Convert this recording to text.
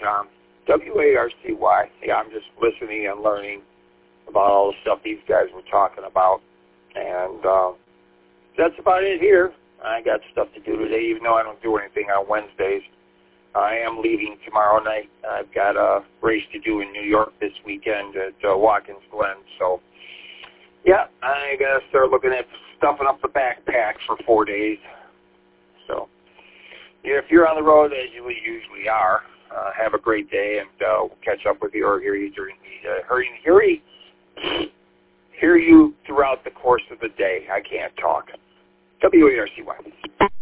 WARCY. Yeah, I'm just listening and learning about all the stuff these guys were talking about. And that's about it here. I got stuff to do today, even though I don't do anything on Wednesdays. I am leaving tomorrow night. I've got a race to do in New York this weekend at Watkins Glen. So, yeah, I got to start looking at stuffing up the backpack for 4 days. So, yeah, if you're on the road, as you usually are, have a great day, and we'll catch up with you or hear you hear you throughout the course of the day. I can't talk. WARCY.